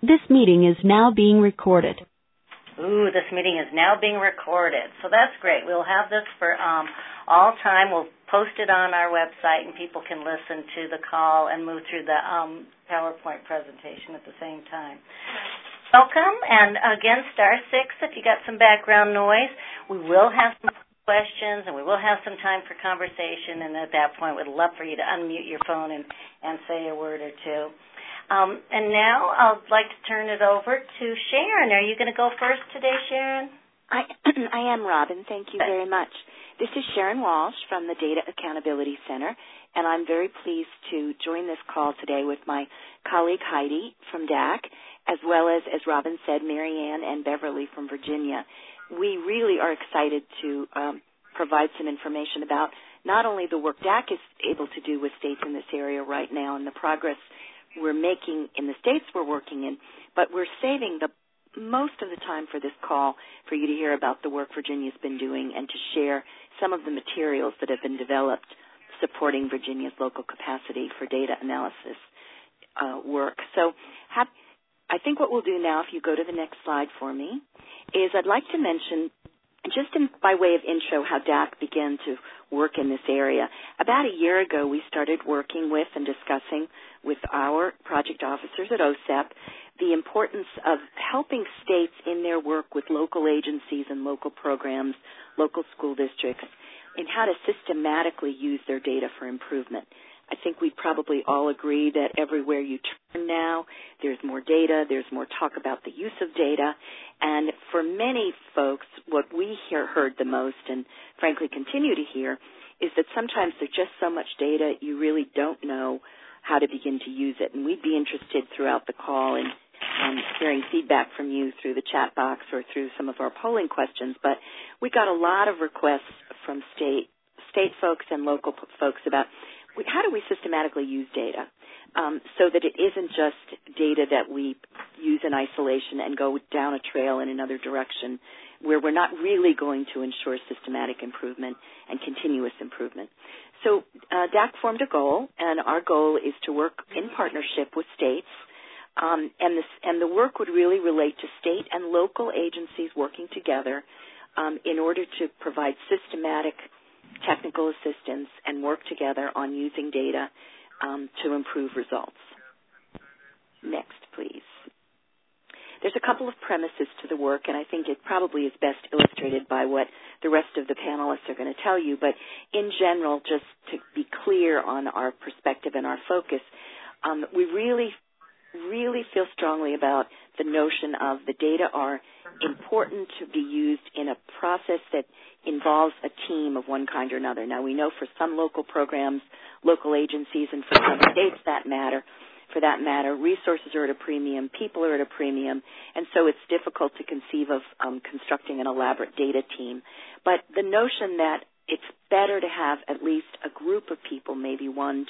This meeting is now being recorded. Ooh, this meeting is now being recorded. So that's great. We'll have this for all time. We'll post it on our website, and people can listen to the call and move through the PowerPoint presentation at the same time. Welcome, and again, star 6 if you got some background noise. We will have some questions, and we will have some time for conversation, and at that point, we'd love for you to unmute your phone and say a word or two. And now I'd like to turn it over to Sharon. Are you going to go first today, Sharon? I am, Robin. Thank you very much. This is Sharon Walsh from the Data Accountability Center, and I'm very pleased to join this call today with my colleague Heidi from DAC, as well as Robin said, Marianne and Beverly from Virginia. We really are excited to provide some information about not only the work DAC is able to do with states in this area right now and the progress we're making in the states we're working in, but we're saving the most of the time for this call for you to hear about the work Virginia's been doing and to share some of the materials that have been developed supporting Virginia's local capacity for data analysis work. So I think what we'll do now, if you go to the next slide for me, is I'd like to mention, just by way of intro, how DAC began to work in this area. About a year ago, we started working with and discussing with our project officers at OSEP the importance of helping states in their work with local agencies and local programs, local school districts, in how to systematically use their data for improvement. I think we probably all agree that everywhere you turn now, there's more data, there's more talk about the use of data, and for many folks, what we heard the most, and frankly continue to hear, is that sometimes there's just so much data you really don't know how to begin to use it. And we'd be interested throughout the call in hearing feedback from you through the chat box or through some of our polling questions. But we got a lot of requests from state folks and local folks about how do we systematically use data so that it isn't just data that we use in isolation and go down a trail in another direction where we're not really going to ensure systematic improvement and continuous improvement. So DAC formed a goal, and our goal is to work in partnership with states, and the work would really relate to state and local agencies working together in order to provide systematic technical assistance and work together on using data to improve results. Next, please. There's a couple of premises to the work, and I think it probably is best illustrated by what the rest of the panelists are going to tell you. But in general, just to be clear on our perspective and our focus, we really feel strongly about the notion of the data are important to be used in a process that involves a team of one kind or another. Now, we know for some local programs, local agencies, and for some states for that matter, resources are at a premium, people are at a premium, and so it's difficult to conceive of constructing an elaborate data team. But the notion that it's better to have at least a group of people, maybe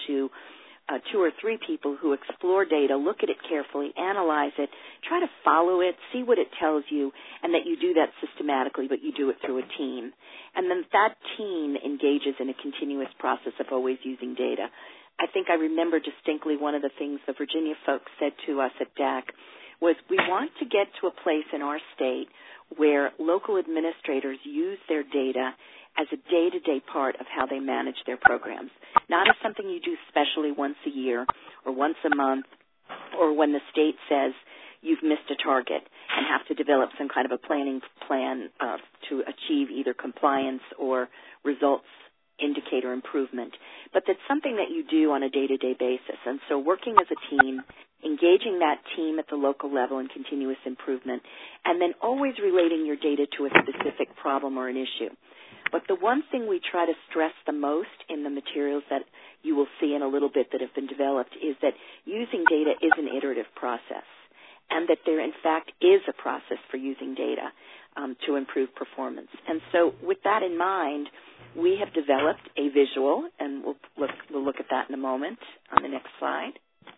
two or three people who explore data, look at it carefully, analyze it, try to follow it, see what it tells you, and that you do that systematically, but you do it through a team. And then that team engages in a continuous process of always using data. I think I remember distinctly one of the things the Virginia folks said to us at DAC was we want to get to a place in our state where local administrators use their data as a day-to-day part of how they manage their programs, not as something you do specially once a year or once a month or when the state says you've missed a target and have to develop some kind of a planning plan to achieve either compliance or results indicator improvement, but that's something that you do on a day-to-day basis. And so working as a team, engaging that team at the local level in continuous improvement, and then always relating your data to a specific problem or an issue. But the one thing we try to stress the most in the materials that you will see in a little bit that have been developed is that using data is an iterative process, and that there, in fact, is a process for using data to improve performance. And so with that in mind, we have developed a visual, and we'll look at that in a moment on the next slide.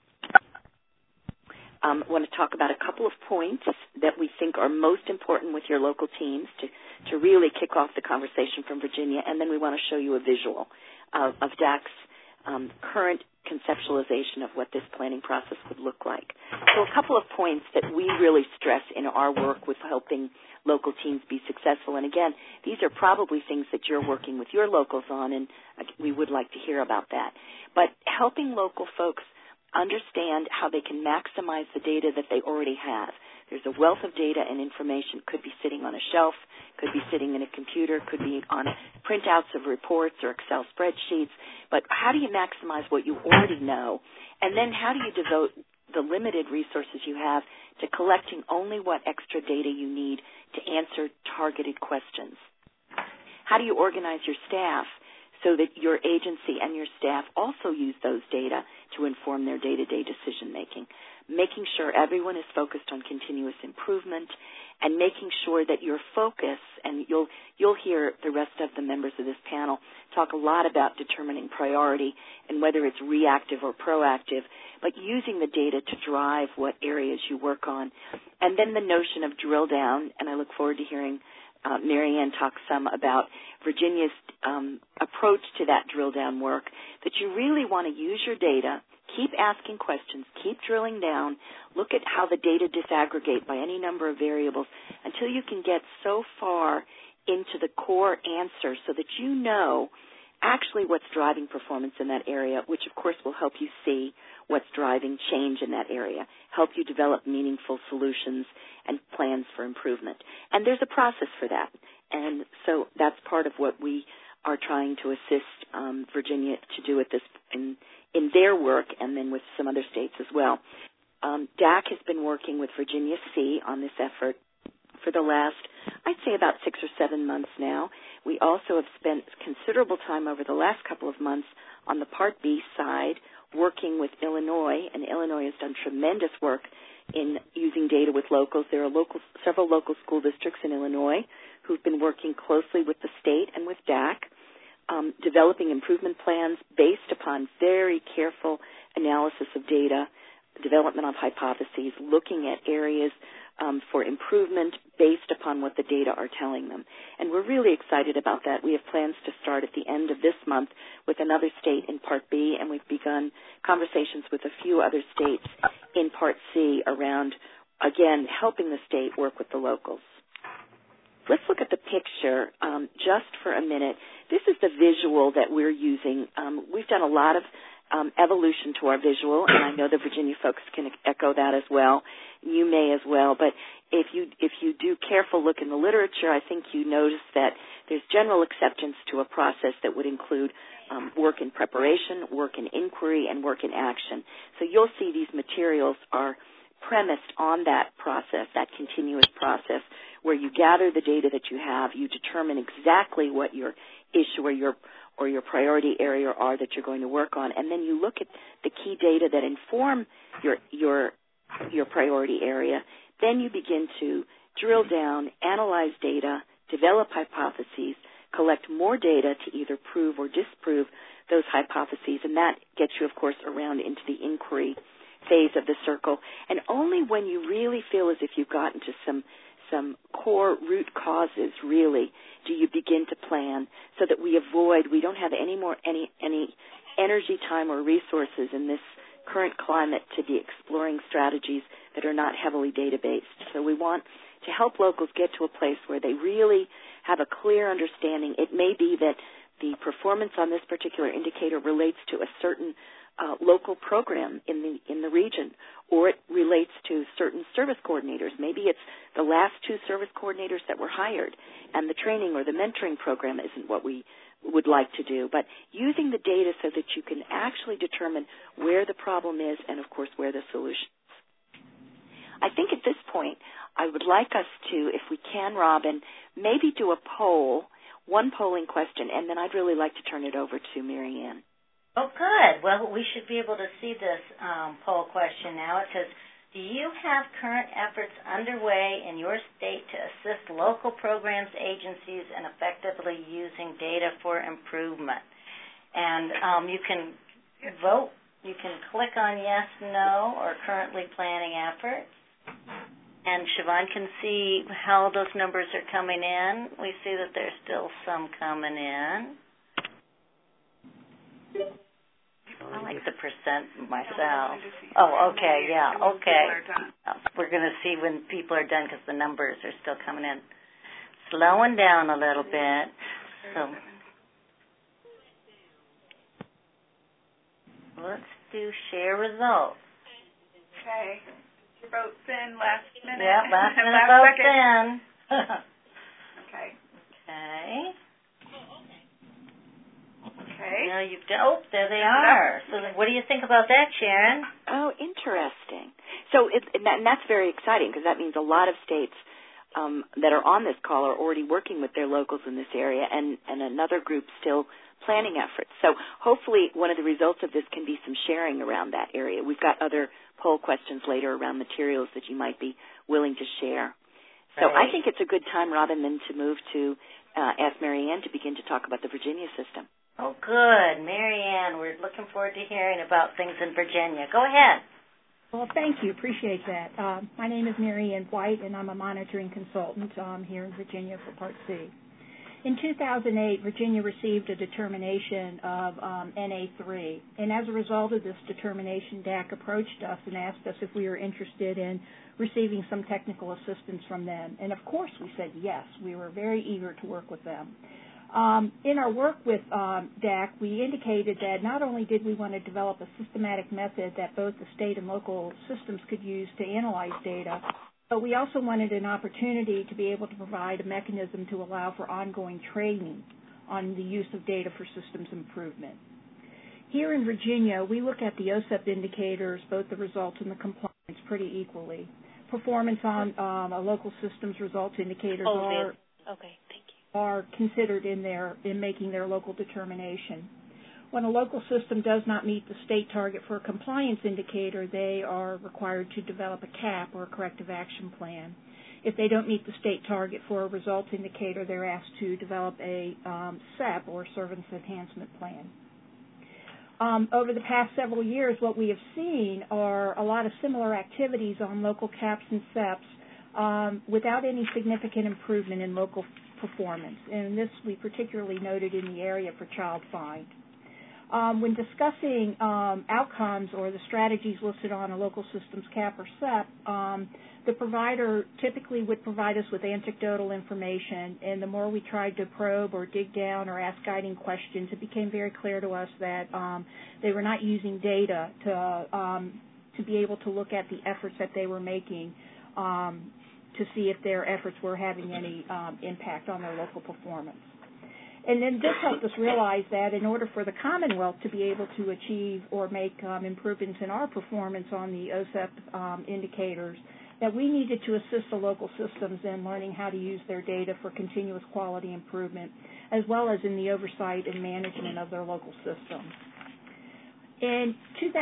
I want to talk about a couple of points that we think are most important with your local teams to really kick off the conversation from Virginia, and then we want to show you a visual of DAC's current conceptualization of what this planning process would look like. So a couple of points that we really stress in our work with helping local teams be successful. And again, these are probably things that you're working with your locals on, and we would like to hear about that. But helping local folks understand how they can maximize the data that they already have. There's a wealth of data and information. Could be sitting on a shelf, could be sitting in a computer, could be on printouts of reports or Excel spreadsheets. But how do you maximize what you already know? And then how do you devote the limited resources you have to collecting only what extra data you need to answer targeted questions? How do you organize your staff so that your agency and your staff also use those data to inform their day-to-day decision-making? Making sure everyone is focused on continuous improvement and making sure that your focus, and you'll hear the rest of the members of this panel talk a lot about determining priority and whether it's reactive or proactive, but using the data to drive what areas you work on. And then the notion of drill down, and I look forward to hearing Mary Ann talk some about Virginia's approach to that drill down work, that you really want to use your data, keep asking questions, keep drilling down, look at how the data disaggregate by any number of variables until you can get so far into the core answer so that you know actually what's driving performance in that area, which of course will help you see what's driving change in that area, help you develop meaningful solutions and plans for improvement. And there's a process for that. And so that's part of what we are trying to assist Virginia to do at this in their work, and then with some other states as well. DAC has been working with Virginia C on this effort for the last, I'd say, about 6 or 7 months now. We also have spent considerable time over the last couple of months on the Part B side working with Illinois, and Illinois has done tremendous work in using data with locals. There are several local school districts in Illinois who've been working closely with the state and with DAC, developing improvement plans based upon very careful analysis of data, development of hypotheses, looking at areas for improvement based upon what the data are telling them. And we're really excited about that. We have plans to start at the end of this month with another state in Part B, and we've begun conversations with a few other states in Part C around, again, helping the state work with the locals. Let's look at the picture just for a minute. This is the visual that we're using. We've done a lot of evolution to our visual, and I know the Virginia folks can echo that as well. You may as well. But if you do careful look in the literature, I think you notice that there's general acceptance to a process that would include work in preparation, work in inquiry, and work in action. So you'll see these materials are premised on that process, that continuous process, where you gather the data that you have, you determine exactly what your issue or your priority area are that you're going to work on, and then you look at the key data that inform your priority area. Then you begin to drill down, analyze data, develop hypotheses, collect more data to either prove or disprove those hypotheses, and that gets you, of course, around into the inquiry phase of the circle. And only when you really feel as if you've gotten to some core root causes, really, do you begin to plan so that we don't have any energy, time, or resources in this current climate to be exploring strategies that are not heavily data-based. So we want to help locals get to a place where they really have a clear understanding. It may be that the performance on this particular indicator relates to a certain local program in the region, or it relates to certain service coordinators. Maybe it's the last 2 service coordinators that were hired, and the training or the mentoring program isn't what we would like to do. But using the data so that you can actually determine where the problem is and, of course, where the solution is. I think at this point I would like us to, if we can, Robin, maybe do a poll, one polling question, and then I'd really like to turn it over to Mary Ann. Oh, good. Well, we should be able to see this poll question now. It says, do you have current efforts underway in your state to assist local programs, agencies, in effectively using data for improvement? And you can vote. You can click on yes, no, or currently planning efforts. And Siobhan can see how those numbers are coming in. We see that there's still some coming in. I like the percent myself. Oh, okay, yeah, okay. We're going to see when people are done because the numbers are still coming in. Slowing down a little bit. So let's do share results. Okay. Your vote's in last minute. Yep, last minute vote's in. Okay. Okay. Okay. Now you've done, oh, there they are. So what do you think about that, Sharon? Oh, interesting. So and that's very exciting because that means a lot of states that are on this call are already working with their locals in this area and another group still planning efforts. So hopefully one of the results of this can be some sharing around that area. We've got other poll questions later around materials that you might be willing to share. So I think it's a good time, Robin, then to move to ask Mary Ann to begin to talk about the Virginia system. Oh, good. Mary Ann, we're looking forward to hearing about things in Virginia. Go ahead. Well, thank you. Appreciate that. My name is Mary Ann White, and I'm a monitoring consultant here in Virginia for Part C. In 2008, Virginia received a determination of NA3, and as a result of this determination, DAC approached us and asked us if we were interested in receiving some technical assistance from them. And, of course, we said yes. We were very eager to work with them. In our work with DAC, we indicated that not only did we want to develop a systematic method that both the state and local systems could use to analyze data, but we also wanted an opportunity to be able to provide a mechanism to allow for ongoing training on the use of data for systems improvement. Here in Virginia, we look at the OSEP indicators, both the results and the compliance, pretty equally. Performance on a local systems results indicators are considered in making their local determination. When a local system does not meet the state target for a compliance indicator, they are required to develop a CAP or a corrective action plan. If they don't meet the state target for a results indicator, they're asked to develop a SEP or service enhancement plan. Over the past several years, what we have seen are a lot of similar activities on local CAPs and SEPs without any significant improvement in local performance, and this we particularly noted in the area for child find. When discussing outcomes or the strategies listed on a local systems CAP or SEP, the provider typically would provide us with anecdotal information, and the more we tried to probe or dig down or ask guiding questions, it became very clear to us that they were not using data to be able to look at the efforts that they were making to see if their efforts were having any impact on their local performance. And then this helped us realize that in order for the Commonwealth to be able to achieve or make improvements in our performance on the OSEP indicators, that we needed to assist the local systems in learning how to use their data for continuous quality improvement, as well as in the oversight and management of their local systems. In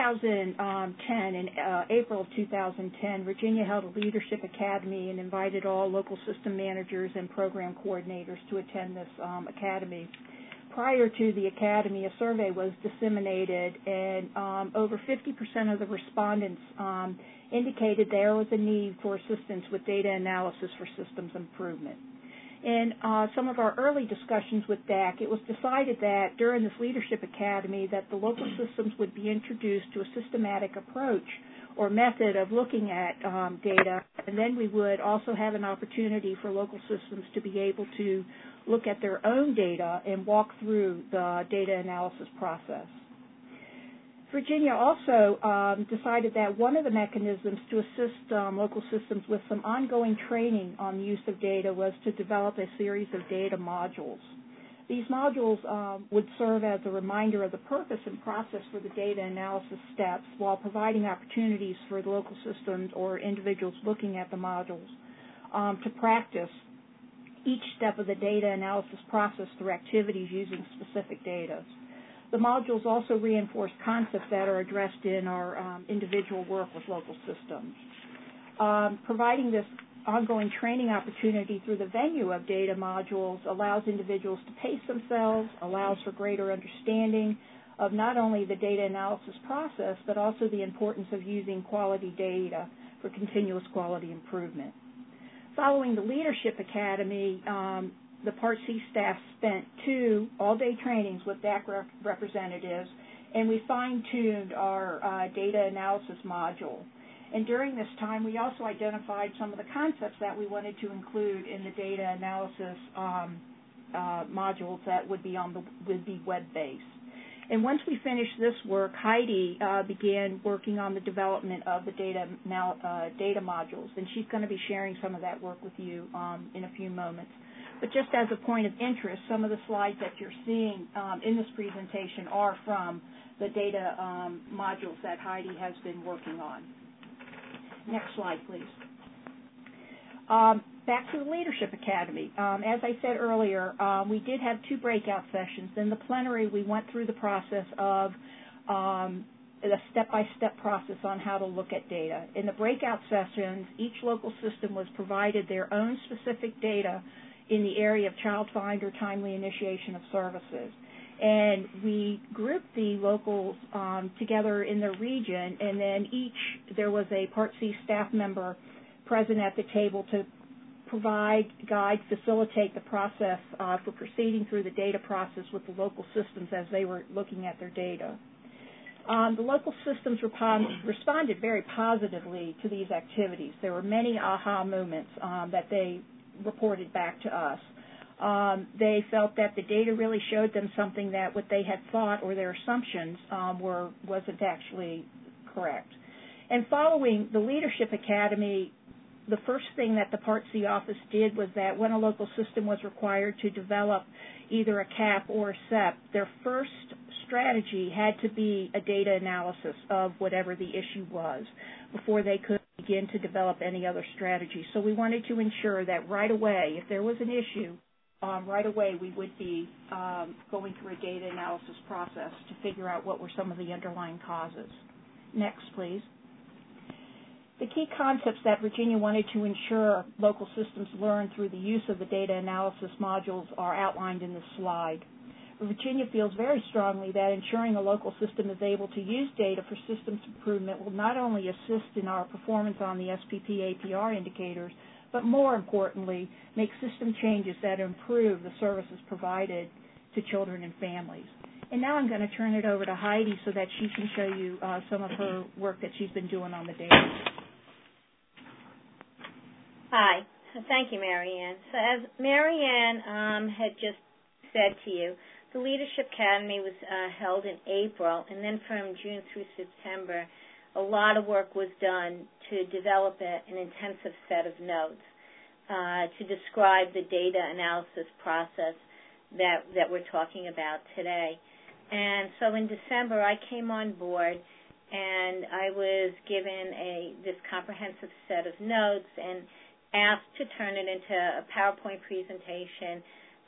2010, in April of 2010, Virginia held a leadership academy and invited all local system managers and program coordinators to attend this academy. Prior to the academy, a survey was disseminated, and over 50% of the respondents indicated there was a need for assistance with data analysis for systems improvement. In some of our early discussions with DAC, it was decided that during this leadership academy that the local systems would be introduced to a systematic approach or method of looking at data, and then we would also have an opportunity for local systems to be able to look at their own data and walk through the data analysis process. Virginia also decided that one of the mechanisms to assist local systems with some ongoing training on the use of data was to develop a series of data modules. These modules would serve as a reminder of the purpose and process for the data analysis steps while providing opportunities for the local systems or individuals looking at the modules to practice each step of the data analysis process through activities using specific data. The modules also reinforce concepts that are addressed in our individual work with local systems. Providing this ongoing training opportunity through the venue of data modules allows individuals to pace themselves, allows for greater understanding of not only the data analysis process, but also the importance of using quality data for continuous quality improvement. Following the Leadership Academy, the Part C staff spent 2 all-day trainings with DAC representatives and we fine-tuned our data analysis module. And during this time, we also identified some of the concepts that we wanted to include in the data analysis modules that would be web-based. And once we finished this work, Heidi began working on the development of the data modules, and she's going to be sharing some of that work with you in a few moments. But just as a point of interest, some of the slides that you're seeing in this presentation are from the data modules that Heidi has been working on. Next slide, please. Back to the Leadership Academy. As I said earlier, we did have 2 breakout sessions. In the plenary, we went through the process of the step-by-step process on how to look at data. In the breakout sessions, each local system was provided their own specific data in the area of child find or timely initiation of services. And we grouped the locals together in their region, and then there was a Part C staff member present at the table to provide, guide, facilitate the process for proceeding through the data process with the local systems as they were looking at their data. The local systems responded very positively to these activities. There were many aha moments that they reported back to us. They felt that the data really showed them something that what they had thought or their assumptions wasn't actually correct. And following the Leadership Academy, the first thing that the Part C office did was that when a local system was required to develop either a CAP or a SEP, their first strategy had to be a data analysis of whatever the issue was before they could begin to develop any other strategy. So we wanted to ensure that right away, if there was an issue, right away we would be going through a data analysis process to figure out what were some of the underlying causes. Next, please. The key concepts that Virginia wanted to ensure local systems learn through the use of the data analysis modules are outlined in this slide. Virginia feels very strongly that ensuring a local system is able to use data for systems improvement will not only assist in our performance on the SPP APR indicators, but more importantly, make system changes that improve the services provided to children and families. And now I'm going to turn it over to Heidi so that she can show you some of her work that she's been doing on the data. Hi. Thank you, Marianne. So as Marianne had just said to you, the Leadership Academy was held in April, and then from June through September, a lot of work was done to develop an intensive set of notes to describe the data analysis process that we're talking about today. And so in December, I came on board, and I was given this comprehensive set of notes and asked to turn it into a PowerPoint presentation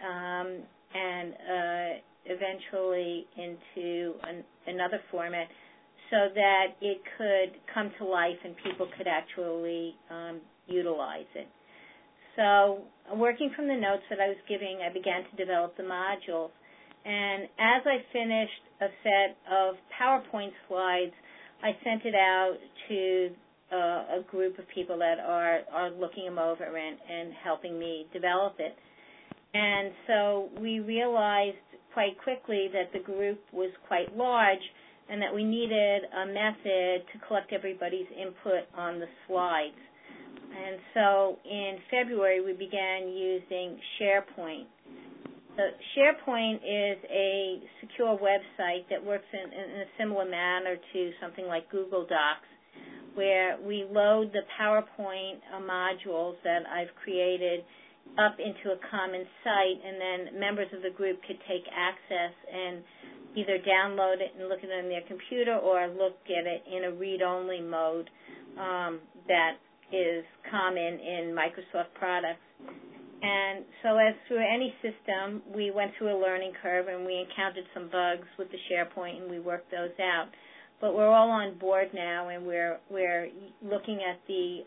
and eventually into another format so that it could come to life and people could actually utilize it. So working from the notes that I was giving, I began to develop the modules. And as I finished a set of PowerPoint slides, I sent it out to a group of people that are looking them over and helping me develop it. And so we realized quite quickly that the group was quite large and that we needed a method to collect everybody's input on the slides. And so in February, we began using SharePoint. So SharePoint is a secure website that works in a similar manner to something like Google Docs, where we load the PowerPoint modules that I've created up into a common site, and then members of the group could take access and either download it and look at it on their computer or look at it in a read-only mode that is common in Microsoft products. And so as through any system, we went through a learning curve and we encountered some bugs with the SharePoint and we worked those out. But we're all on board now, and we're looking at the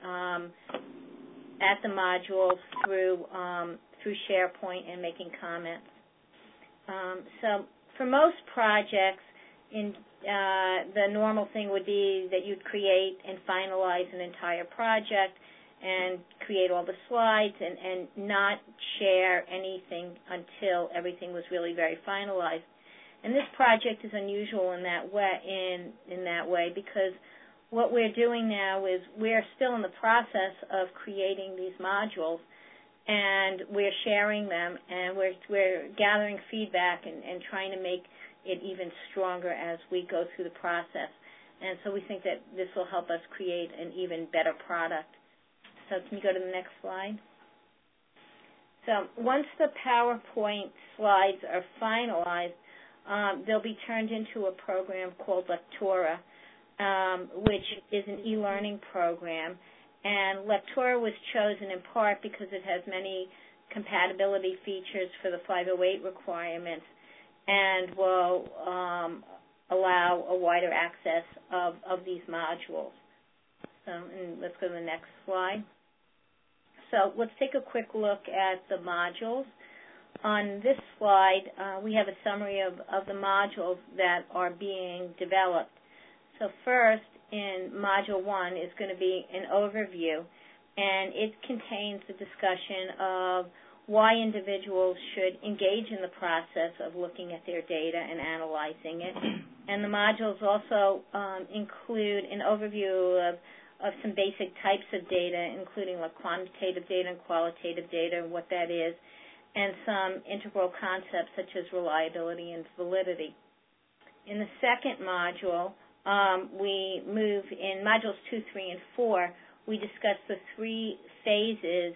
modules through SharePoint and making comments. So for most projects, the normal thing would be that you'd create and finalize an entire project and create all the slides and not share anything until everything was really very finalized. And this project is unusual in that way because what we're doing now is we're still in the process of creating these modules, and we're sharing them, and we're gathering feedback and trying to make it even stronger as we go through the process. And so we think that this will help us create an even better product. So can you go to the next slide? So once the PowerPoint slides are finalized, they'll be turned into a program called Lectura, which is an e-learning program. And Lectura was chosen in part because it has many compatibility features for the 508 requirements and will allow a wider access of these modules. So, and let's go to the next slide. So let's take a quick look at the modules. On this slide, we have a summary of the modules that are being developed. So first, in Module 1 is going to be an overview, and it contains a discussion of why individuals should engage in the process of looking at their data and analyzing it. And the modules also include an overview of some basic types of data, including like quantitative data and qualitative data and what that is, and some integral concepts such as reliability and validity. In the second module, we move in modules 2, 3, and 4, we discuss the 3 phases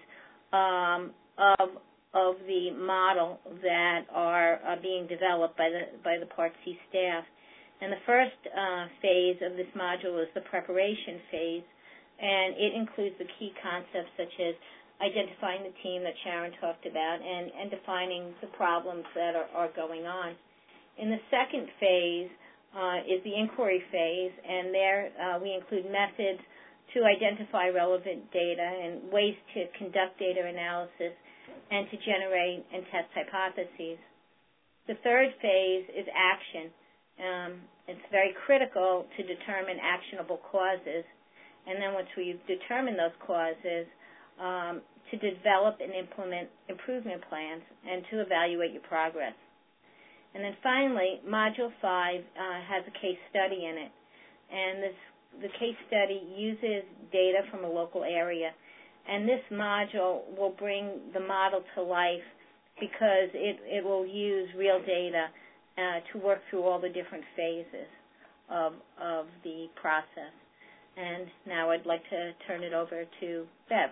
of the model that are being developed by the Part C staff. And the first phase of this module is the preparation phase, and it includes the key concepts such as identifying the team that Sharon talked about and defining the problems that are going on. In the second phase is the inquiry phase, and there we include methods to identify relevant data and ways to conduct data analysis and to generate and test hypotheses. The third phase is action. It's very critical to determine actionable causes, and then once we've determined those causes, to develop and implement improvement plans and to evaluate your progress. And then finally, Module 5 has a case study in it, and the case study uses data from a local area. And this module will bring the model to life because it will use real data to work through all the different phases of the process. And now I'd like to turn it over to Bev.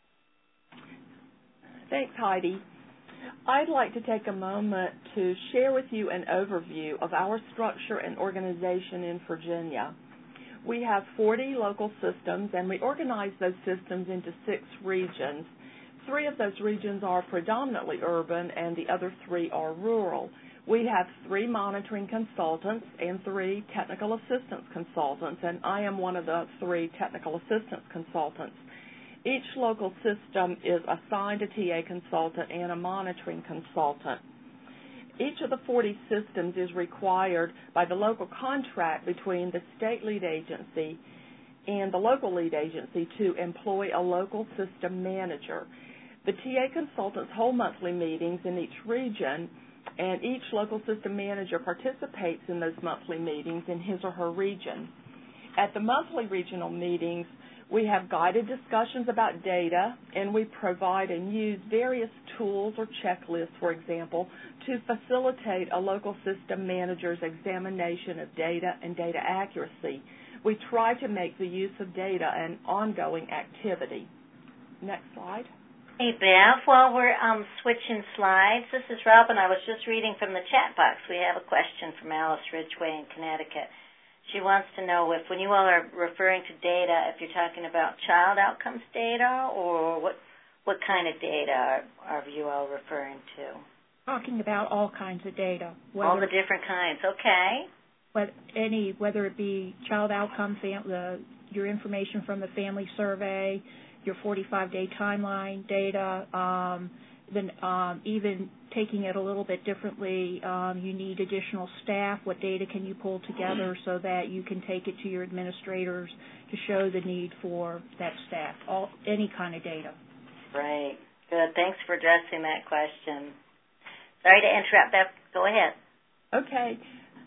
Thanks, Heidi. I'd like to take a moment to share with you an overview of our structure and organization in Virginia. We have 40 local systems, and we organize those systems into 6 regions. 3 of those regions are predominantly urban, and the other 3 are rural. We have 3 monitoring consultants and 3 technical assistance consultants, and I am one of the 3 technical assistance consultants. Each local system is assigned a TA consultant and a monitoring consultant. Each of the 40 systems is required by the local contract between the state lead agency and the local lead agency to employ a local system manager. The TA consultants hold monthly meetings in each region, and each local system manager participates in those monthly meetings in his or her region. At the monthly regional meetings, we have guided discussions about data, and we provide and use various tools or checklists, for example, to facilitate a local system manager's examination of data and data accuracy. We try to make the use of data an ongoing activity. Next slide. Hey, Bev, while we're switching slides, this is Robin. I was just reading from the chat box. We have a question from Alice Ridgway in Connecticut. She wants to know if, when you all are referring to data, if you're talking about child outcomes data, or what kind of data are you all referring to? Talking about all kinds of data. All the different kinds, okay. Whether it be child outcomes, your information from the family survey, your 45-day timeline data, then even taking it a little bit differently, you need additional staff. What data can you pull together so that you can take it to your administrators to show the need for that staff, any kind of data. Right. Good. Thanks for addressing that question. Sorry to interrupt, Beth. Go ahead. Okay.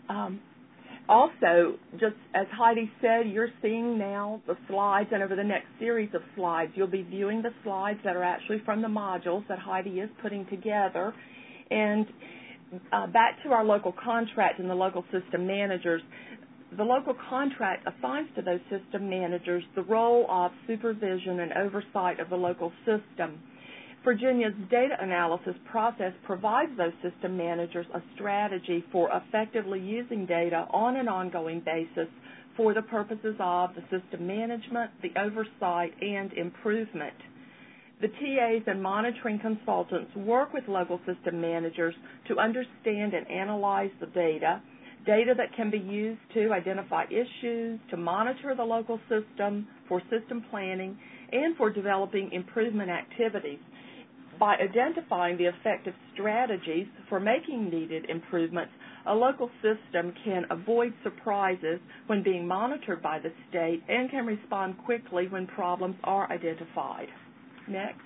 Also, just as Heidi said, you're seeing now the slides, and over the next series of slides, you'll be viewing the slides that are actually from the modules that Heidi is putting together. And back to our local contract and the local system managers, the local contract assigns to those system managers the role of supervision and oversight of the local system. Virginia's data analysis process provides those system managers a strategy for effectively using data on an ongoing basis for the purposes of the system management, the oversight, and improvement. The TAs and monitoring consultants work with local system managers to understand and analyze the data that can be used to identify issues, to monitor the local system, for system planning, and for developing improvement activities. By identifying the effective strategies for making needed improvements, a local system can avoid surprises when being monitored by the state and can respond quickly when problems are identified. Next.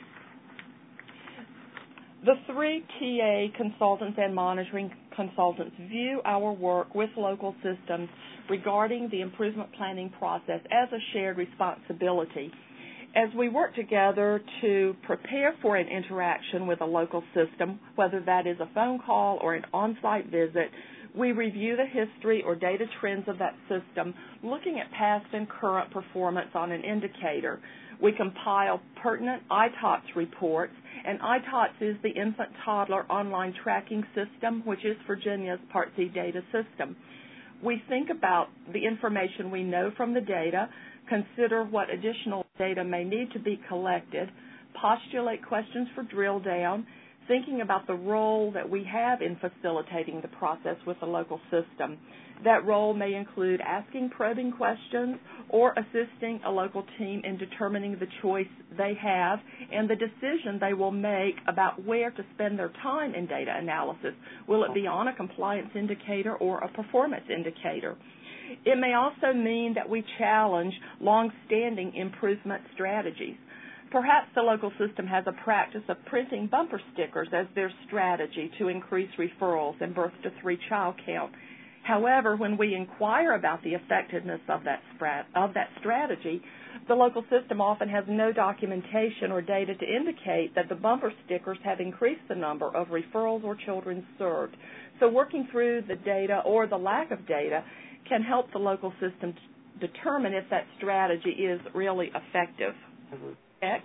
The 3 TA consultants and monitoring consultants view our work with local systems regarding the improvement planning process as a shared responsibility. As we work together to prepare for an interaction with a local system, whether that is a phone call or an on-site visit, we review the history or data trends of that system, looking at past and current performance on an indicator. We compile pertinent ITOTS reports, and ITOTS is the Infant Toddler Online Tracking System, which is Virginia's Part C data system. We think about the information we know from the data, consider what additional data may need to be collected, postulate questions for drill down, thinking about the role that we have in facilitating the process with the local system. That role may include asking probing questions or assisting a local team in determining the choice they have and the decision they will make about where to spend their time in data analysis. Will it be on a compliance indicator or a performance indicator? It may also mean that we challenge long-standing improvement strategies. Perhaps the local system has a practice of printing bumper stickers as their strategy to increase referrals and birth to 3 child count. However, when we inquire about the effectiveness of that strategy, the local system often has no documentation or data to indicate that the bumper stickers have increased the number of referrals or children served. So working through the data or the lack of data can help the local system determine if that strategy is really effective. Next.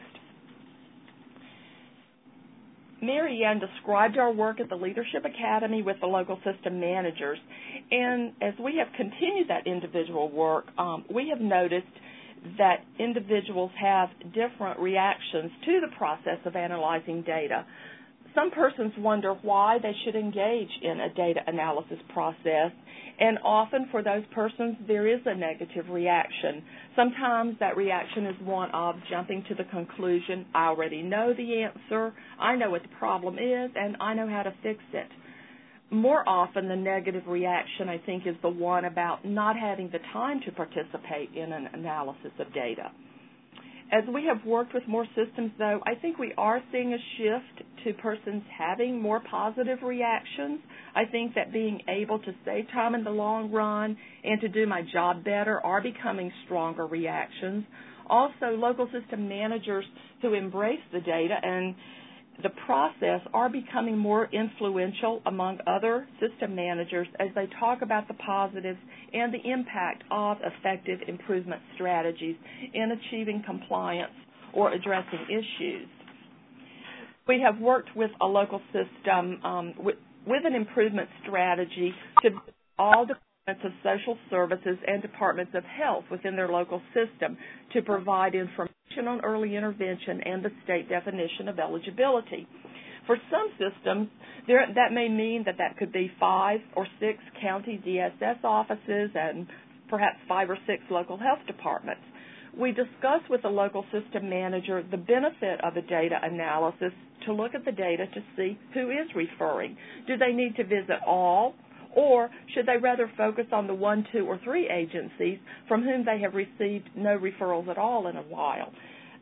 Mary Ann described our work at the Leadership Academy with the local system managers, and as we have continued that individual work, we have noticed that individuals have different reactions to the process of analyzing data. Some persons wonder why they should engage in a data analysis process, and often for those persons there is a negative reaction. Sometimes that reaction is one of jumping to the conclusion, I already know the answer, I know what the problem is, and I know how to fix it. More often the negative reaction, I think, is the one about not having the time to participate in an analysis of data. As we have worked with more systems, though, I think we are seeing a shift to persons having more positive reactions. I think that being able to save time in the long run and to do my job better are becoming stronger reactions. Also, local system managers who embrace the data and the process are becoming more influential among other system managers as they talk about the positives and the impact of effective improvement strategies in achieving compliance or addressing issues. We have worked with a local system with an improvement strategy to all departments of social services and departments of health within their local system to provide information on early intervention and the state definition of eligibility. For some systems, that may mean that could be 5 or 6 county DSS offices and perhaps 5 or 6 local health departments. We discuss with the local system manager the benefit of a data analysis to look at the data to see who is referring. Do they need to visit all, or should they rather focus on the 1, 2, or 3 agencies from whom they have received no referrals at all in a while?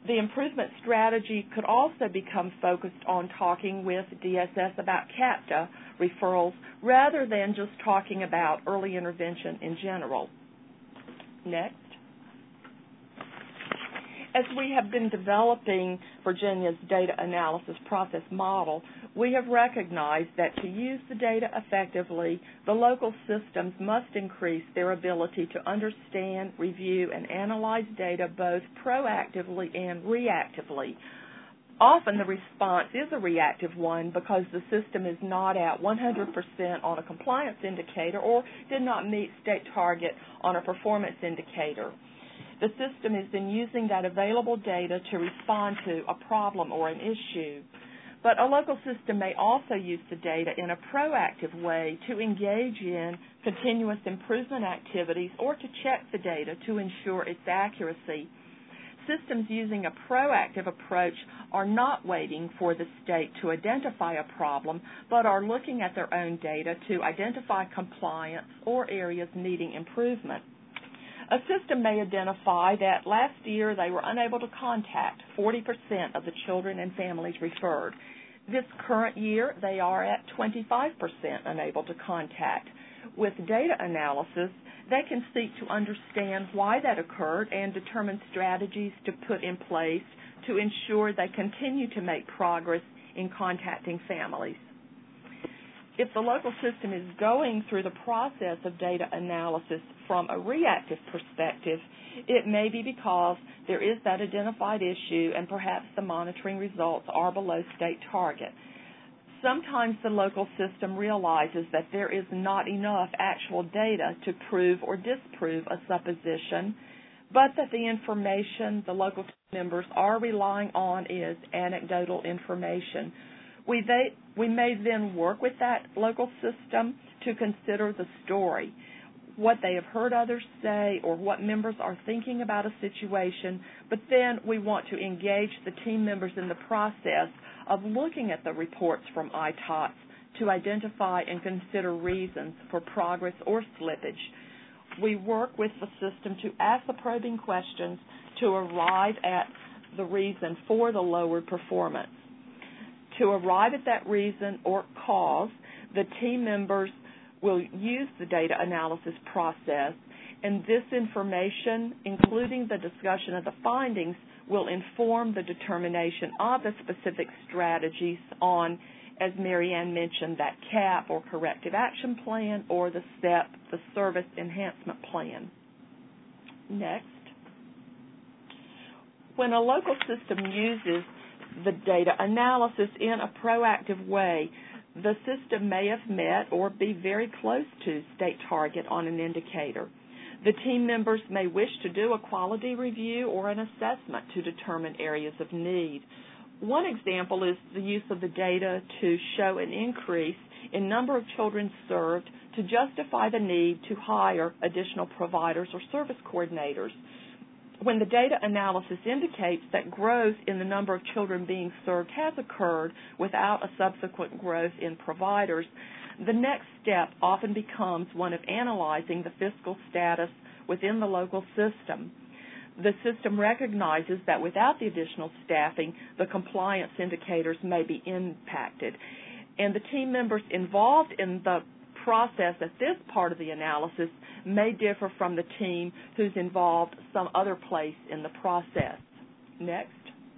The improvement strategy could also become focused on talking with DSS about CAPTA referrals rather than just talking about early intervention in general. Next. As we have been developing Virginia's data analysis process model, we have recognized that to use the data effectively, the local systems must increase their ability to understand, review, and analyze data both proactively and reactively. Often the response is a reactive one because the system is not at 100% on a compliance indicator or did not meet state target on a performance indicator. The system is then using that available data to respond to a problem or an issue. But a local system may also use the data in a proactive way to engage in continuous improvement activities or to check the data to ensure its accuracy. Systems using a proactive approach are not waiting for the state to identify a problem, but are looking at their own data to identify compliance or areas needing improvement. A system may identify that last year they were unable to contact 40% of the children and families referred. This current year, they are at 25% unable to contact. With data analysis, they can seek to understand why that occurred and determine strategies to put in place to ensure they continue to make progress in contacting families. If the local system is going through the process of data analysis from a reactive perspective, it may be because there is that identified issue and perhaps the monitoring results are below state target. Sometimes the local system realizes that there is not enough actual data to prove or disprove a supposition, but that the information the local members are relying on is anecdotal information. We may then work with that local system to consider the story, what they have heard others say or what members are thinking about a situation, but then we want to engage the team members in the process of looking at the reports from ITOTS to identify and consider reasons for progress or slippage. We work with the system to ask the probing questions to arrive at the reason for the lowered performance. To arrive at that reason or cause, the team members will use the data analysis process, and this information, including the discussion of the findings, will inform the determination of the specific strategies on, as Mary Ann mentioned, that CAP or corrective action plan or the SEP, the service enhancement plan. Next. When a local system uses the data analysis in a proactive way, the system may have met or be very close to state target on an indicator. The team members may wish to do a quality review or an assessment to determine areas of need. One example is the use of the data to show an increase in number of children served to justify the need to hire additional providers or service coordinators. When the data analysis indicates that growth in the number of children being served has occurred without a subsequent growth in providers, the next step often becomes one of analyzing the fiscal status within the local system. The system recognizes that without the additional staffing, the compliance indicators may be impacted. And the team members involved in the process at this part of the analysis may differ from the team who's involved some other place in the process. Next.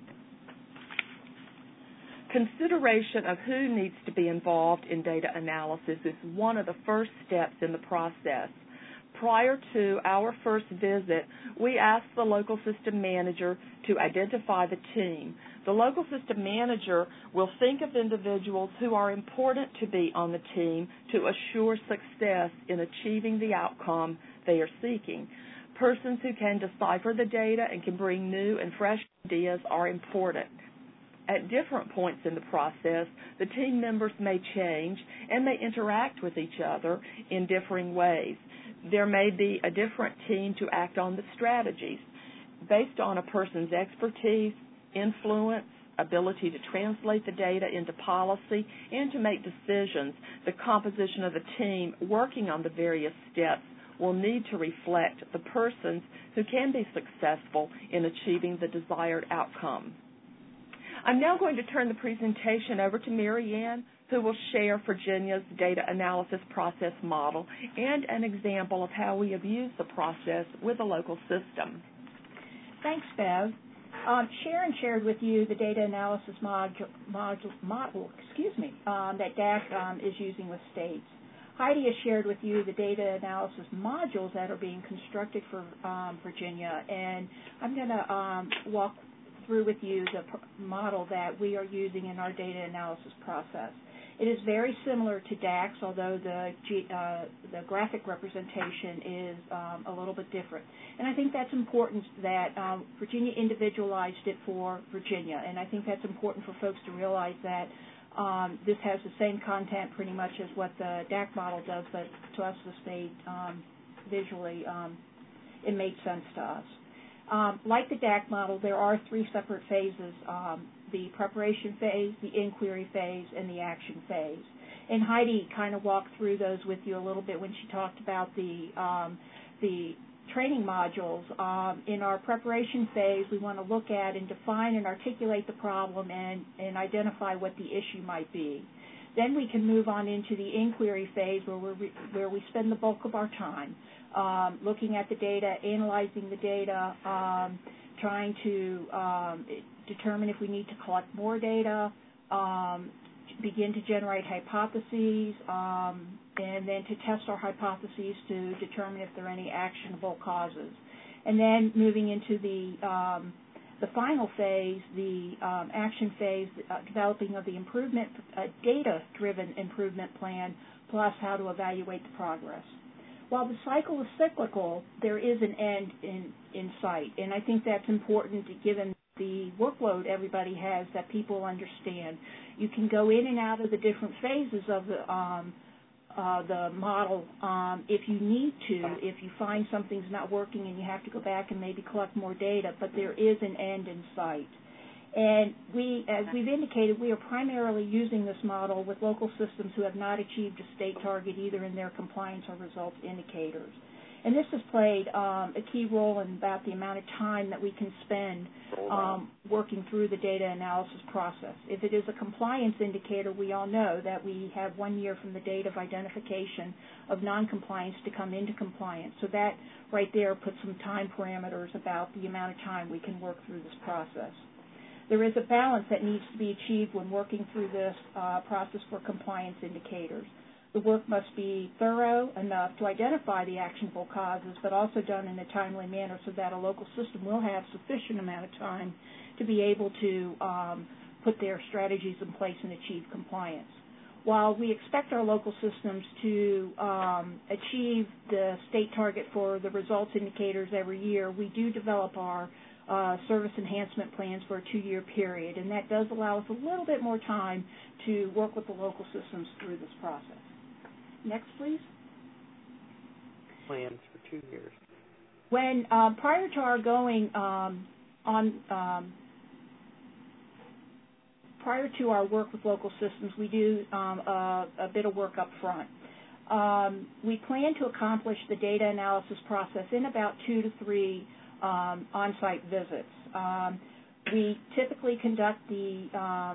Consideration of who needs to be involved in data analysis is one of the first steps in the process. Prior to our first visit, we asked the local system manager to identify the team. The local system manager will think of individuals who are important to be on the team to assure success in achieving the outcome they are seeking. Persons who can decipher the data and can bring new and fresh ideas are important. At different points in the process, the team members may change and may interact with each other in differing ways. There may be a different team to act on the strategies. Based on a person's expertise, influence, ability to translate the data into policy, and to make decisions, the composition of the team working on the various steps will need to reflect the persons who can be successful in achieving the desired outcome. I'm now going to turn the presentation over to Mary Ann, who will share Virginia's data analysis process model and an example of how we have used the process with a local system. Thanks, Bev. Sharon shared with you the data analysis model that DAC is using with states. Heidi has shared with you the data analysis modules that are being constructed for Virginia, and I'm going to walk through with you the model that we are using in our data analysis process. It is very similar to DAX, although the graphic representation is a little bit different. And I think that's important that Virginia individualized it for Virginia, and I think that's important for folks to realize that this has the same content pretty much as what the DAC model does, but to us, this made visually, it made sense to us. Like the DAC model, there are three separate phases, the preparation phase, the inquiry phase, and the action phase. And Heidi kind of walked through those with you a little bit when she talked about the training modules. In our preparation phase, we want to look at and define and articulate the problem and identify what the issue might be. Then we can move on into the inquiry phase where we spend the bulk of our time looking at the data, analyzing the data, trying to determine if we need to collect more data, begin to generate hypotheses, and then to test our hypotheses to determine if there are any actionable causes. And then moving into the final phase, the action phase, developing of the improvement, data-driven improvement plan, plus how to evaluate the progress. While the cycle is cyclical, there is an end in sight, and I think that's important given the workload everybody has, that people understand. You can go in and out of the different phases of the model if you need to, if you find something's not working and you have to go back and maybe collect more data, but there is an end in sight. And as we've indicated, we are primarily using this model with local systems who have not achieved a state target either in their compliance or results indicators. And this has played a key role in about the amount of time that we can spend working through the data analysis process. If it is a compliance indicator, we all know that we have 1 year from the date of identification of noncompliance to come into compliance. So that right there puts some time parameters about the amount of time we can work through this process. There is a balance that needs to be achieved when working through this process for compliance indicators. The work must be thorough enough to identify the actionable causes, but also done in a timely manner so that a local system will have sufficient amount of time to be able to put their strategies in place and achieve compliance. While we expect our local systems to achieve the state target for the results indicators every year, we do develop our service enhancement plans for a 2-year period, and that does allow us a little bit more time to work with the local systems through this process. Next, please. Plans for 2 years. When prior to our going prior to our work with local systems, we do a bit of work up front. We plan to accomplish the data analysis process in about 2 to 3 on-site visits. We typically conduct the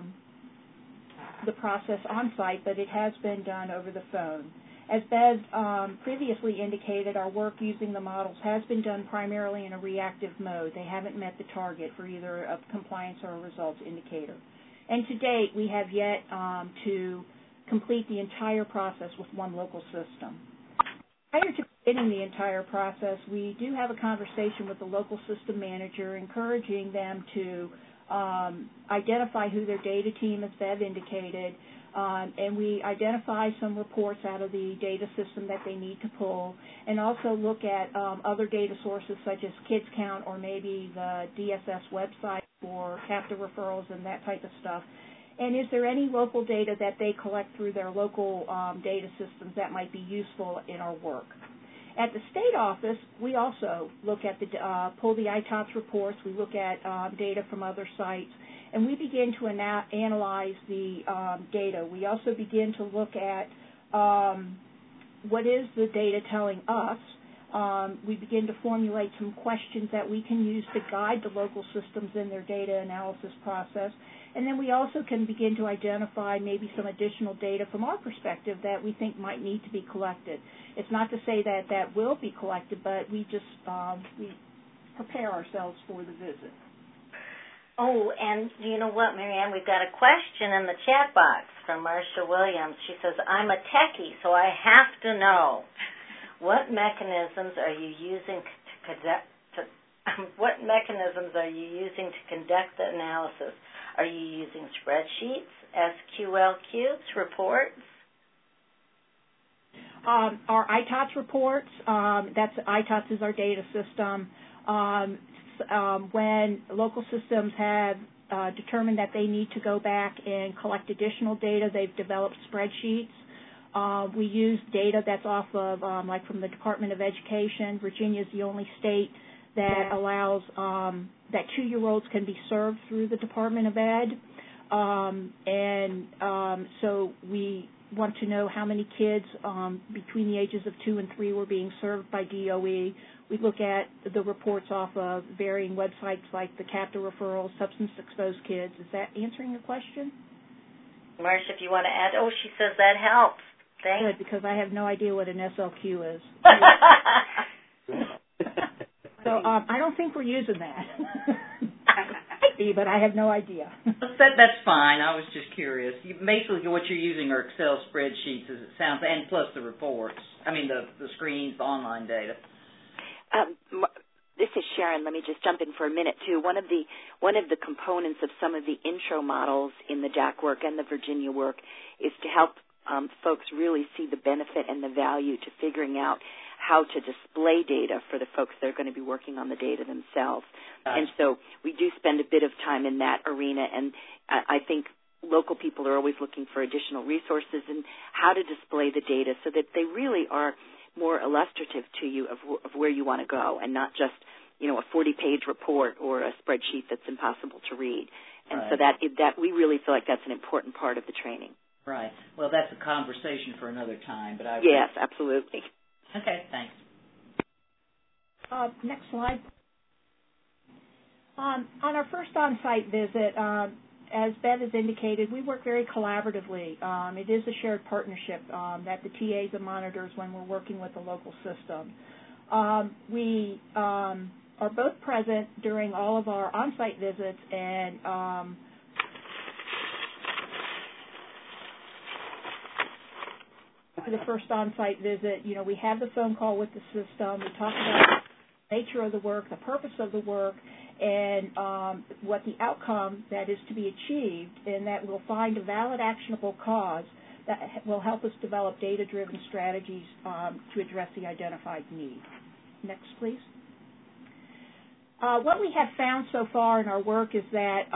process on-site, but it has been done over the phone. As Bev previously indicated, our work using the models has been done primarily in a reactive mode. They haven't met the target for either a compliance or a results indicator. And to date, we have yet to complete the entire process with one local system. Prior to beginning the entire process, we do have a conversation with the local system manager, encouraging them to identify who their data team, as Bev indicated, and we identify some reports out of the data system that they need to pull, and also look at other data sources such as Kids Count or maybe the DSS website for captive referrals and that type of stuff. And is there any local data that they collect through their local data systems that might be useful in our work? At the state office, we also look at pull the ITOPS reports. We look at data from other sites, and we begin to analyze the data. We also begin to look at what is the data telling us, We begin to formulate some questions that we can use to guide the local systems in their data analysis process. And then we also can begin to identify maybe some additional data from our perspective that we think might need to be collected. It's not to say that that will be collected, but we just we prepare ourselves for the visit. Oh, and you know what, Marianne? We've got a question in the chat box from Marcia Williams. She says, I'm a techie, so I have to know, what mechanisms are you using to conduct the analysis? Are you using spreadsheets, SQL cubes, reports? Our ITOTS reports, ITOTS is our data system. When local systems have determined that they need to go back and collect additional data, they've developed spreadsheets. We use data that's off of, like from the Department of Education. Virginia is the only state that allows that 2-year-olds can be served through the Department of Ed. So we want to know how many kids between the ages of 2 and 3 were being served by DOE. We look at the reports off of varying websites like the CAPTA referrals, substance exposed kids. Is that answering your question? Marcia, if you want to add, she says that helps. Thanks. Good, because I have no idea what an SLQ is. So I don't think we're using that. Might be, but I have no idea. That's fine. I was just curious. Basically, what you're using are Excel spreadsheets, as it sounds, and plus the reports. I mean, the screens, the online data. This is Sharon. Let me just jump in for a minute, too. One of the components of some of the intro models in the DAC work and the Virginia work is to help folks really see the benefit and the value to figuring out how to display data for the folks that are going to be working on the data themselves. And so we do spend a bit of time in that arena, and I think local people are always looking for additional resources and how to display the data so that they really are more illustrative to you of where you want to go, and not just, a 40-page report or a spreadsheet that's impossible to read. And so that we really feel like that's an important part of the training. Right. Well, that's a conversation for another time. But yes, absolutely. Okay, thanks. Next slide. On our first on-site visit, as Bev has indicated, we work very collaboratively. It is a shared partnership that the TAs and monitors when we're working with the local system. We are both present during all of our on-site visits, and for the first on-site visit, we have the phone call with the system. We talk about the nature of the work, the purpose of the work, and what the outcome that is to be achieved, and that we'll find a valid, actionable cause that will help us develop data-driven strategies to address the identified need. Next, please. What we have found so far in our work is that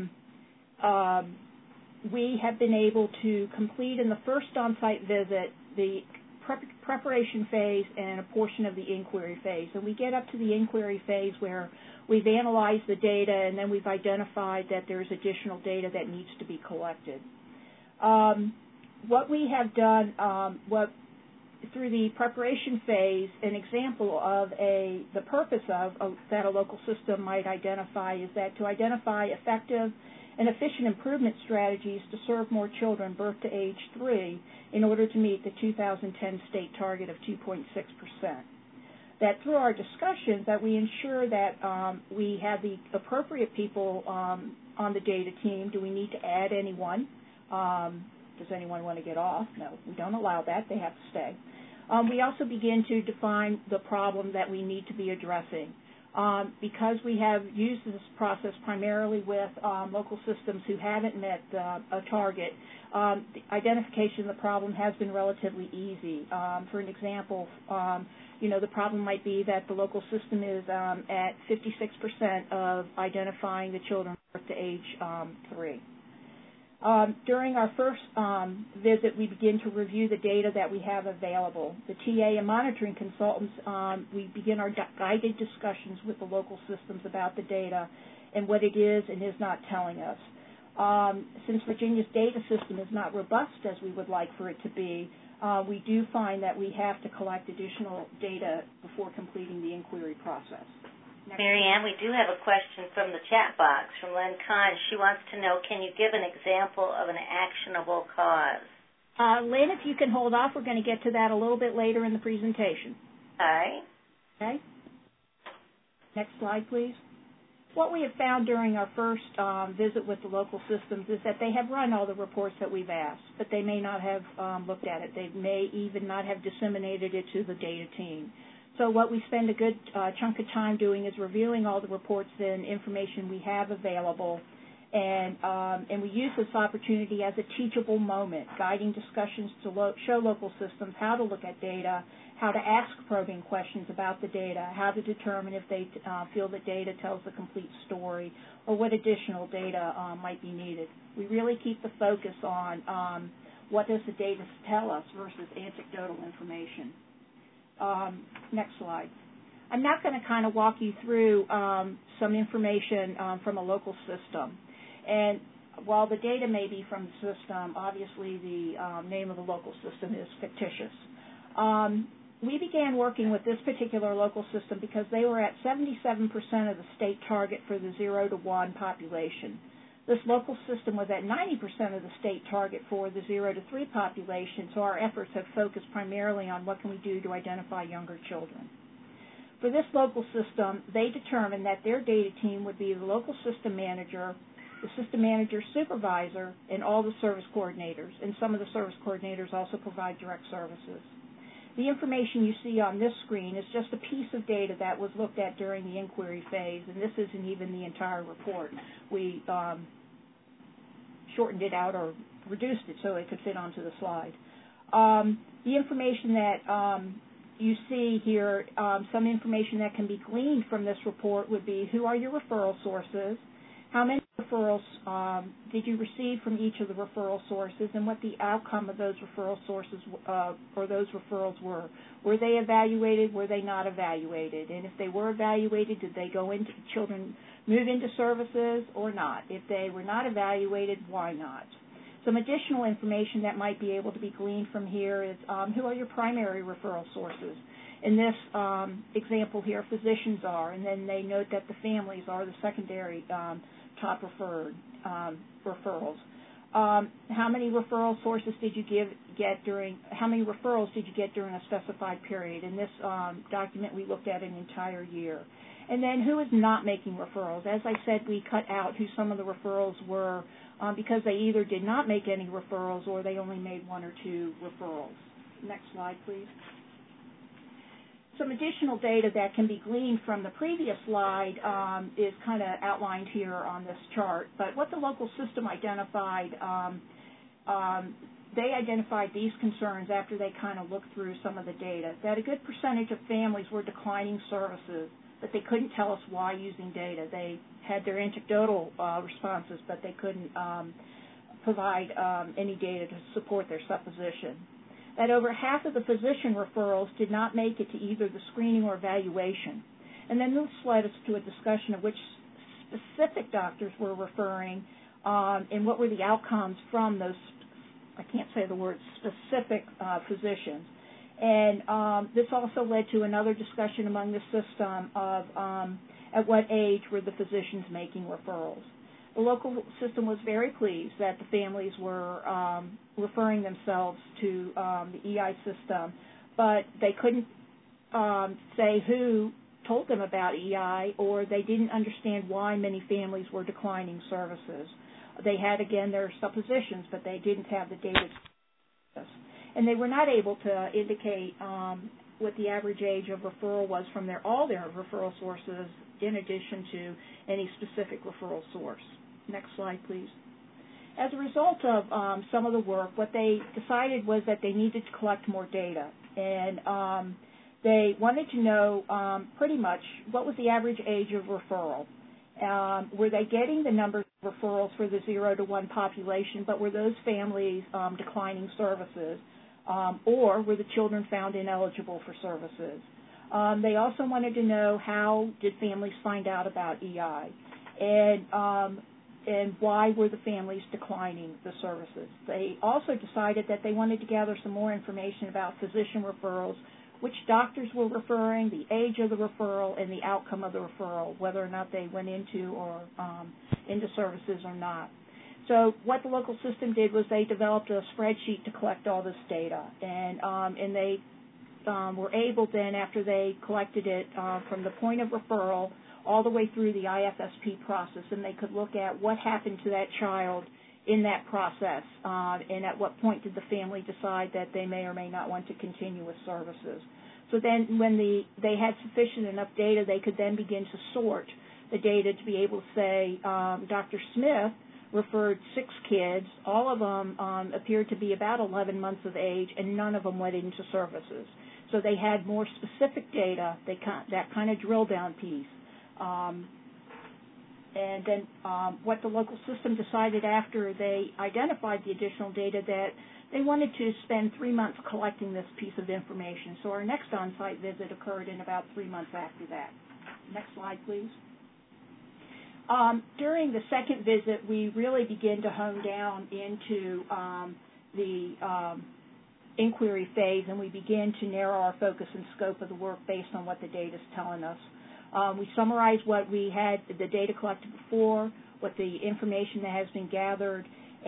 we have been able to complete in the first on-site visit the preparation phase and a portion of the inquiry phase. And we get up to the inquiry phase where we've analyzed the data and then we've identified that there's additional data that needs to be collected. What we have done, through the preparation phase, an example of the purpose of that a local system might identify is that to identify effective and efficient improvement strategies to serve more children birth to age 3 in order to meet the 2010 state target of 2.6%. That through our discussions that we ensure that we have the appropriate people on the data team. Do we need to add anyone? Does anyone want to get off? No, we don't allow that. They have to stay. We also begin to define the problem that we need to be addressing. Because we have used this process primarily with local systems who haven't met a target, the identification of the problem has been relatively easy. For an example, the problem might be that the local system is at 56% of identifying the children birth to age 3. During our first visit, we begin to review the data that we have available. The TA and monitoring consultants, we begin our guided discussions with the local systems about the data and what it is and is not telling us. Since Virginia's data system is not robust as we would like for it to be, we do find that we have to collect additional data before completing the inquiry process. Mary Ann, we do have a question from the chat box from Len Kahn. She wants to know, can you give an example of an actionable cause? Lynn, if you can hold off, we're going to get to that a little bit later in the presentation. All right. Okay. Next slide, please. What we have found during our first visit with the local systems is that they have run all the reports that we've asked, but they may not have looked at it. They may even not have disseminated it to the data team. So what we spend a good chunk of time doing is reviewing all the reports and information we have available, and we use this opportunity as a teachable moment, guiding discussions to show local systems how to look at data, how to ask probing questions about the data, how to determine if they feel the data tells the complete story, or what additional data might be needed. We really keep the focus on what does the data tell us versus anecdotal information. Next slide. I'm now going to kind of walk you through some information from a local system. And while the data may be from the system, obviously the name of the local system is fictitious. We began working with this particular local system because they were at 77% of the state target for the 0 to 1 population. This local system was at 90% of the state target for the 0 to 3 population, so our efforts have focused primarily on what can we do to identify younger children. For this local system, they determined that their data team would be the local system manager, the system manager supervisor, and all the service coordinators, and some of the service coordinators also provide direct services. The information you see on this screen is just a piece of data that was looked at during the inquiry phase, and this isn't even the entire report. We shortened it out or reduced it so it could fit onto the slide. The information that you see here, some information that can be gleaned from this report would be who are your referral sources, how many referrals did you receive from each of the referral sources, and what the outcome of those referral sources or those referrals were. Were they evaluated? Were they not evaluated? And if they were evaluated, did they go into children move into services or not? If they were not evaluated, why not? Some additional information that might be able to be gleaned from here is who are your primary referral sources? In this example here, physicians are, and then they note that the families are the secondary top referred referrals. How many referral sources did you how many referrals did you get during a specified period? In this document, we looked at an entire year. And then who is not making referrals? As I said, we cut out who some of the referrals were because they either did not make any referrals or they only made 1 or 2 referrals. Next slide, please. Some additional data that can be gleaned from the previous slide is kind of outlined here on this chart. But what the local system identified, they identified these concerns after they kind of looked through some of the data, that a good percentage of families were declining services, but they couldn't tell us why using data. They had their anecdotal responses, but they couldn't provide any data to support their supposition. That over half of the physician referrals did not make it to either the screening or evaluation. And then this led us to a discussion of which specific doctors were referring and what were the outcomes from those, I can't say the word, specific physicians. And this also led to another discussion among the system of at what age were the physicians making referrals. The local system was very pleased that the families were referring themselves to the EI system, but they couldn't say who told them about EI, or they didn't understand why many families were declining services. They had, again, their suppositions, but they didn't have the data. And they were not able to indicate what the average age of referral was from all their referral sources, in addition to any specific referral source. Next slide, please. As a result of some of the work, what they decided was that they needed to collect more data. And they wanted to know pretty much what was the average age of referral. Were they getting the number of referrals for the 0 to 1 population, but were those families declining services? Or were the children found ineligible for services? They also wanted to know how did families find out about EI. And and why were the families declining the services. They also decided that they wanted to gather some more information about physician referrals, which doctors were referring, the age of the referral, and the outcome of the referral, whether or not they went into services or not. So what the local system did was they developed a spreadsheet to collect all this data, and they were able then, after they collected it from the point of referral all the way through the IFSP process, and they could look at what happened to that child in that process, and at what point did the family decide that they may or may not want to continue with services. So then when they had sufficient enough data, they could then begin to sort the data to be able to say, Dr. Smith referred 6 kids, all of them appeared to be about 11 months of age, and none of them went into services. So they had more specific data, that kind of drill down piece. And then what the local system decided after they identified the additional data, that they wanted to spend 3 months collecting this piece of information. So our next on-site visit occurred in about 3 months after that. Next slide, please. During the second visit, we really begin to hone down into the inquiry phase, and we begin to narrow our focus and scope of the work based on what the data is telling us. We summarize what we had, the data collected before, what the information that has been gathered,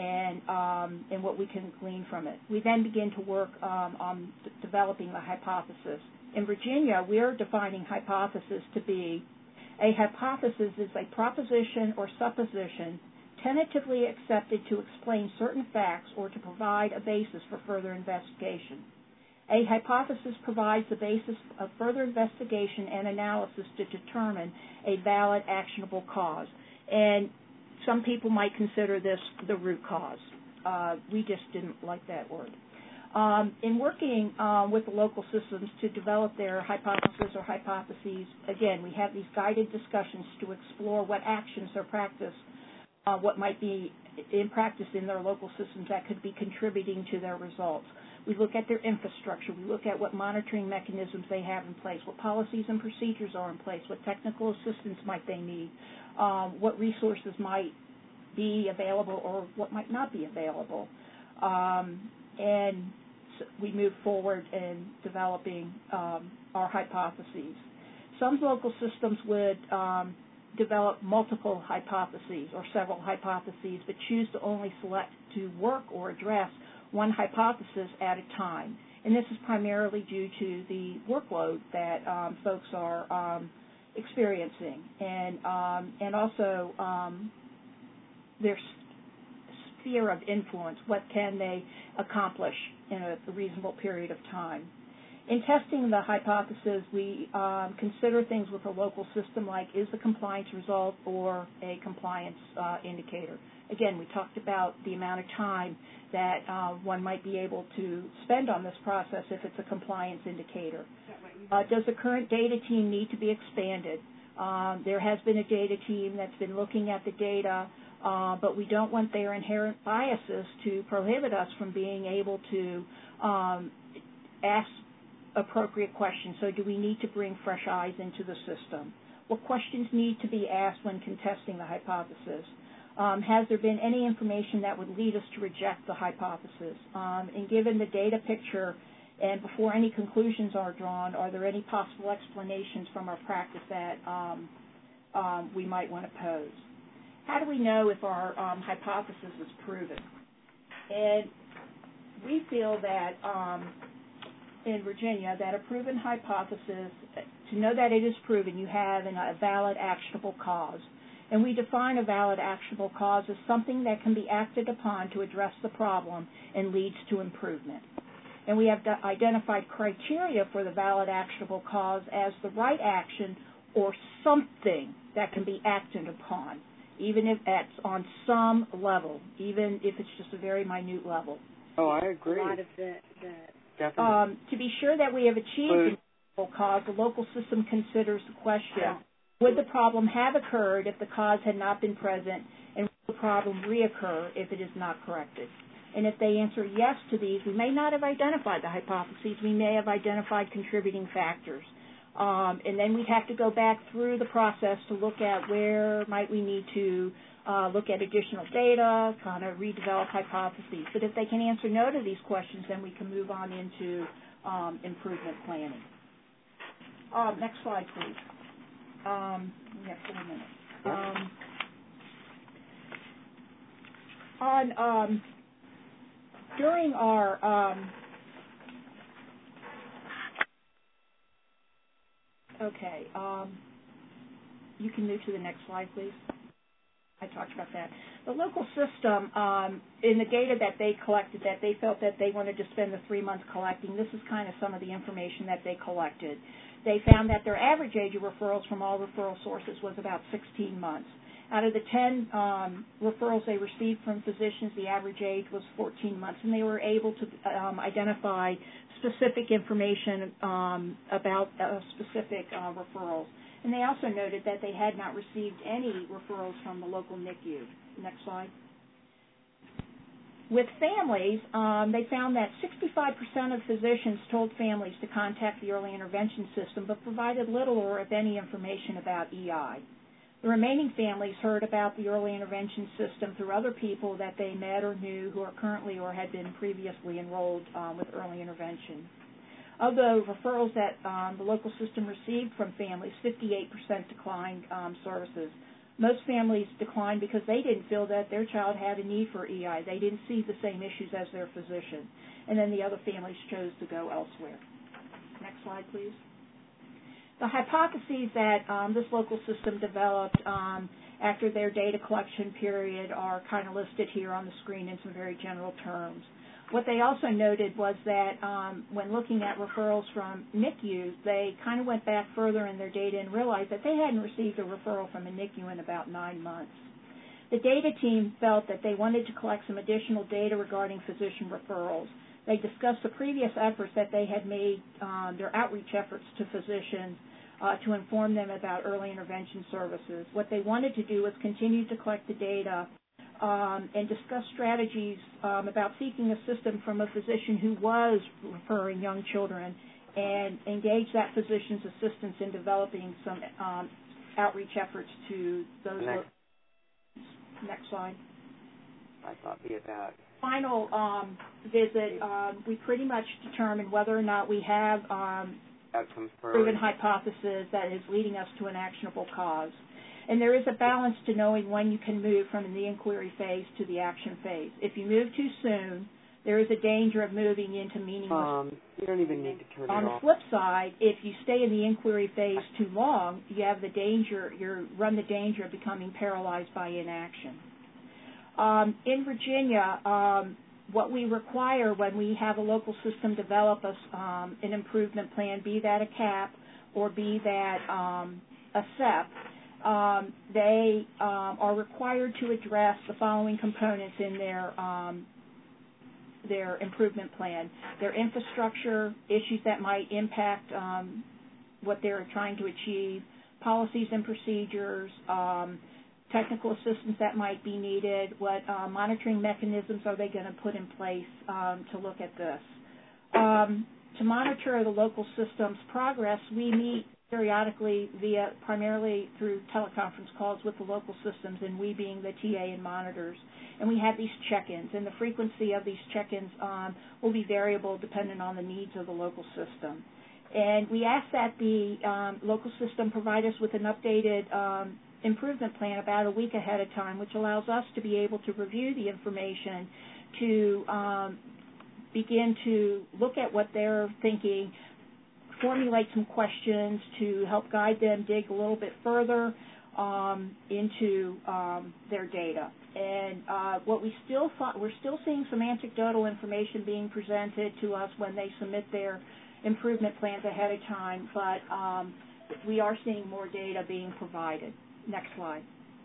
and what we can glean from it. We then begin to work on developing the hypothesis. In Virginia, we're defining hypothesis to be a hypothesis is a proposition or supposition tentatively accepted to explain certain facts or to provide a basis for further investigation. A hypothesis provides the basis of further investigation and analysis to determine a valid, actionable cause. And some people might consider this the root cause. We just didn't like that word. In working with the local systems to develop their hypothesis or hypotheses, again, we have these guided discussions to explore what actions or practice, what might be in practice in their local systems that could be contributing to their results. We look at their infrastructure. We look at what monitoring mechanisms they have in place, what policies and procedures are in place, what technical assistance might they need, what resources might be available or what might not be available. And we move forward in developing our hypotheses. Some local systems would develop multiple hypotheses or several hypotheses, but choose to only select to work or address one hypothesis at a time. And this is primarily due to the workload that folks are experiencing, and also their sphere of influence. What can they accomplish in a reasonable period of time? In testing the hypothesis, we consider things with a local system like, is the compliance result or a compliance indicator? Again, we talked about the amount of time that one might be able to spend on this process if it's a compliance indicator. Does the current data team need to be expanded? There has been a data team that's been looking at the data, but we don't want their inherent biases to prohibit us from being able to ask appropriate questions. So do we need to bring fresh eyes into the system? What questions need to be asked when contesting the hypothesis? Has there been any information that would lead us to reject the hypothesis? And given the data picture and before any conclusions are drawn, are there any possible explanations from our practice that we might want to pose? How do we know if our hypothesis is proven? And we feel that in Virginia that a proven hypothesis, to know that it is proven, you have a valid, actionable cause. And we define a valid, actionable cause as something that can be acted upon to address the problem and leads to improvement. And we have identified criteria for the valid, actionable cause as the right action or something that can be acted upon, even if that's on some level, even if it's just a very minute level. Oh, I agree. A lot of that. Definitely. To be sure that we have achieved the cause, the local system considers the question, would the problem have occurred if the cause had not been present, and will the problem reoccur if it is not corrected? And if they answer yes to these, we may not have identified the hypotheses. We may have identified contributing factors. And then we'd have to go back through the process to look at where might we need to look at additional data, kind of redevelop hypotheses. But if they can answer no to these questions, then we can move on into improvement planning. Next slide, please. We have 4 minutes. During our you can move to the next slide, please. I talked about that. The local system, in the data that they collected, that they felt that they wanted to spend the 3 months collecting, this is kind of some of the information that they collected. They found that their average age of referrals from all referral sources was about 16 months. Out of the 10 referrals they received from physicians, the average age was 14 months, and they were able to identify specific information about specific referrals. And they also noted that they had not received any referrals from the local NICU. Next slide. With families, they found that 65% of physicians told families to contact the early intervention system, but provided little or if any information about EI. The remaining families heard about the early intervention system through other people that they met or knew who are currently or had been previously enrolled with early intervention. Of the referrals that the local system received from families, 58% declined services. Most families declined because they didn't feel that their child had a need for EI. They didn't see the same issues as their physician. And then the other families chose to go elsewhere. Next slide, please. The hypotheses that this local system developed after their data collection period are kind of listed here on the screen in some very general terms. What they also noted was that when looking at referrals from NICUs, they kind of went back further in their data and realized that they hadn't received a referral from a NICU in about 9 months. The data team felt that they wanted to collect some additional data regarding physician referrals. They discussed the previous efforts that they had made, their outreach efforts to physicians to inform them about early intervention services. What they wanted to do was continue to collect the data and discuss strategies about seeking assistance from a physician who was referring young children and engage that physician's assistance in developing some outreach efforts to those. Next slide. I thought be about. Final visit, we pretty much determined whether or not we have proven hypothesis that is leading us to an actionable cause. And there is a balance to knowing when you can move from the inquiry phase to the action phase. If you move too soon, there is a danger of moving into meaningless. You don't even need to turn it off. On the flip side, if you stay in the inquiry phase too long, you have the danger, you run the danger of becoming paralyzed by inaction. In Virginia, what we require when we have a local system develop an improvement plan, be that a CAP or be that a SEP, they are required to address the following components in their improvement plan: their infrastructure, issues that might impact what they're trying to achieve, policies and procedures, technical assistance that might be needed, what monitoring mechanisms are they going to put in place to look at this. To monitor the local system's progress, we meet periodically primarily through teleconference calls with the local systems, and we being the TA and monitors. And we have these check-ins, and the frequency of these check-ins will be variable depending on the needs of the local system. And we ask that the local system provide us with an updated improvement plan about a week ahead of time, which allows us to be able to review the information, to begin to look at what they're thinking, formulate some questions to help guide them dig a little bit further into their data. And what we're still seeing some anecdotal information being presented to us when they submit their improvement plans ahead of time, but we are seeing more data being provided. Next slide.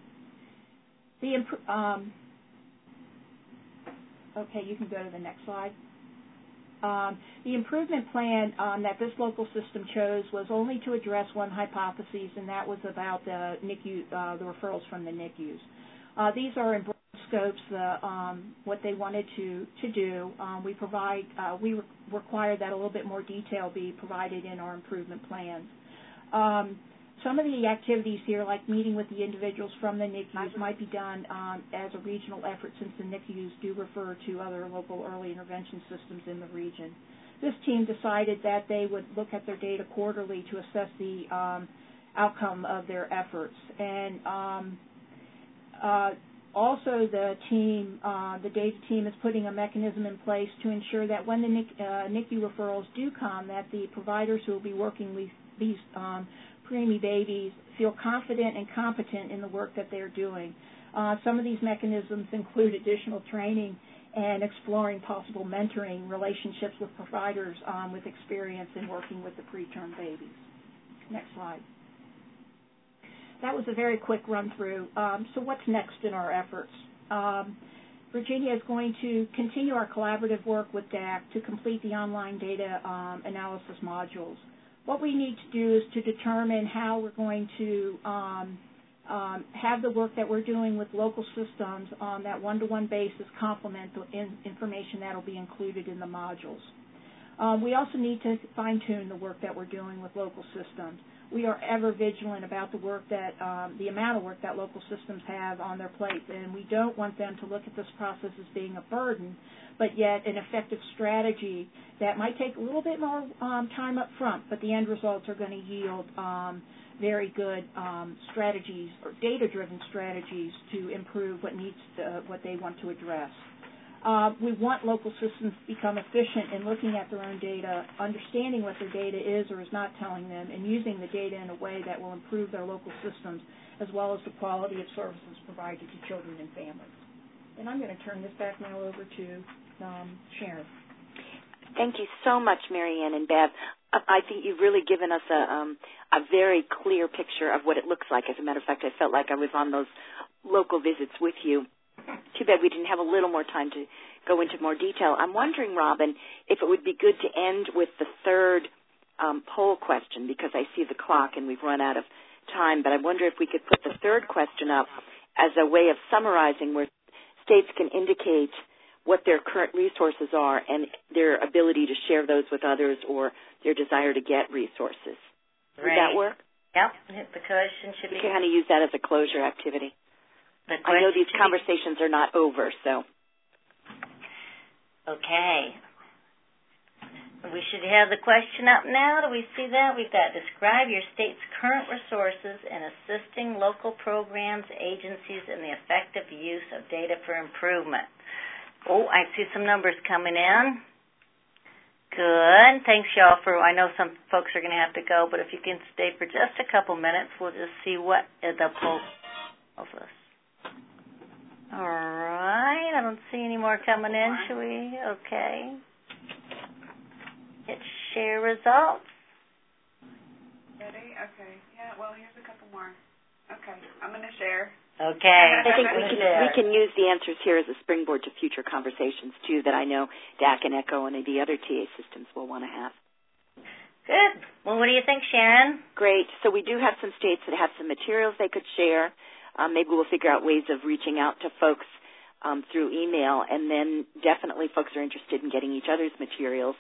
Okay, you can go to the next slide. The improvement plan that this local system chose was only to address one hypothesis, and that was about the NICU, the referrals from the NICUs. These are in broad scopes what they wanted to do. We require that a little bit more detail be provided in our improvement plans. Some of the activities here, like meeting with the individuals from the NICUs, might be done as a regional effort since the NICUs do refer to other local early intervention systems in the region. This team decided that they would look at their data quarterly to assess the outcome of their efforts. And also the data team is putting a mechanism in place to ensure that when the NICU referrals do come, that the providers who will be working with these preemie babies feel confident and competent in the work that they're doing. Some of these mechanisms include additional training and exploring possible mentoring relationships with providers with experience in working with the preterm babies. Next slide. That was a very quick run-through. So what's next in our efforts? Virginia is going to continue our collaborative work with DAC to complete the online data analysis modules. What we need to do is to determine how we're going to have the work that we're doing with local systems on that one-to-one basis complement the information that will be included in the modules. We also need to fine-tune the work that we're doing with local systems. We are ever vigilant about the work that, the amount of work that local systems have on their plate, and we don't want them to look at this process as being a burden, but yet an effective strategy that might take a little bit more time up front, but the end results are going to yield very good strategies or data-driven strategies to improve what they want to address. We want local systems to become efficient in looking at their own data, understanding what their data is or is not telling them, and using the data in a way that will improve their local systems as well as the quality of services provided to children and families. And I'm going to turn this back now over to Sharon. Thank you so much, Mary Ann and Bev. I think you've really given us a very clear picture of what it looks like. As a matter of fact, I felt like I was on those local visits with you. Too bad we didn't have a little more time to go into more detail. I'm wondering, Robin, if it would be good to end with the third poll question, because I see the clock and we've run out of time, but I wonder if we could put the third question up as a way of summarizing where states can indicate what their current resources are and their ability to share those with others or their desire to get resources. Would that work? Yep. The question should be... You can kind of use that as a closure activity. I know these conversations are not over, so. Okay. We should have the question up now. Do we see that? We've got describe your state's current resources in assisting local programs, agencies, in the effective use of data for improvement. Oh, I see some numbers coming in. Good. Thanks, y'all, for, I know some folks are going to have to go, but if you can stay for just a couple minutes, we'll just see what the poll tells us. All right. I don't see any more coming in. Should we? Okay. Hit share results. Ready? Okay. Yeah, well, here's a couple more. Okay. I'm going to share. Okay. I think we can use the answers here as a springboard to future conversations, too, that I know DAC and ECHO and the other TA systems will want to have. Good. Well, what do you think, Sharon? Great. So we do have some states that have some materials they could share. Maybe we'll figure out ways of reaching out to folks through email, and then definitely folks are interested in getting each other's materials.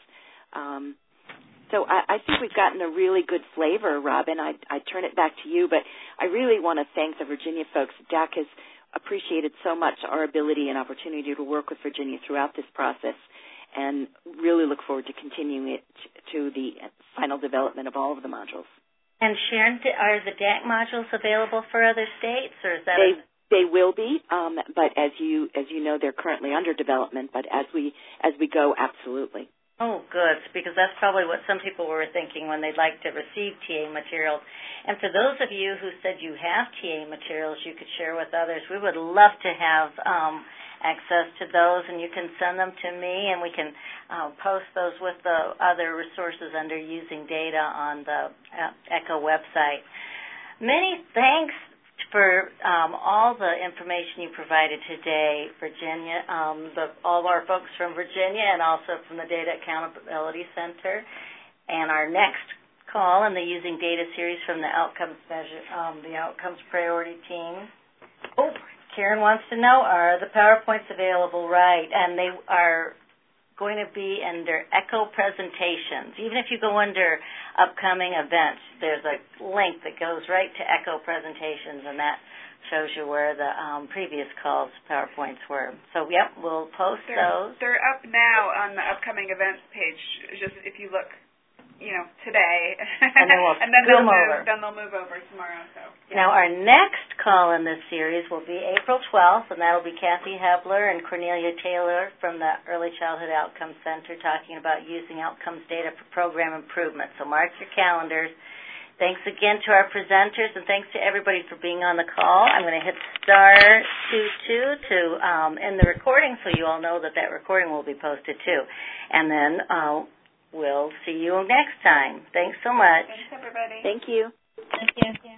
So I think we've gotten a really good flavor, Robin. I'd turn it back to you, but I really want to thank the Virginia folks. DAC has appreciated so much our ability and opportunity to work with Virginia throughout this process, and really look forward to continuing it to the final development of all of the modules. And Sharon, are the DAC modules available for other states, or is that? They will be, but as you know, they're currently under development. But as we go, absolutely. Oh, good, because that's probably what some people were thinking when they'd like to receive TA materials. And for those of you who said you have TA materials you could share with others, we would love to have access to those, and you can send them to me, and we can post those with the other resources under using data on the ECHO website. Many thanks for all the information you provided today, Virginia, all of our folks from Virginia and also from the Data Accountability Center. And our next call in the Using Data series from the Outcomes Priority Team. Oh, Karen wants to know, are the PowerPoints available? Right, and they are going to be under ECHO presentations. Even if you go under upcoming events, there's a link that goes right to ECHO presentations, and that shows you where the previous calls PowerPoints were. So, yep, we'll post those. They're up now on the upcoming events page, just if you look, today. And then we'll they'll move over tomorrow. So. Yeah. Now, our next call in this series will be April 12th, and that will be Kathy Hebler and Cornelia Taylor from the Early Childhood Outcomes Center talking about using outcomes data for program improvement. So mark your calendars. Thanks again to our presenters, and thanks to everybody for being on the call. I'm going to hit star 22 to end the recording so you all know that recording will be posted too. And then we'll see you next time. Thanks so much. Thanks, everybody. Thank you. Thank you.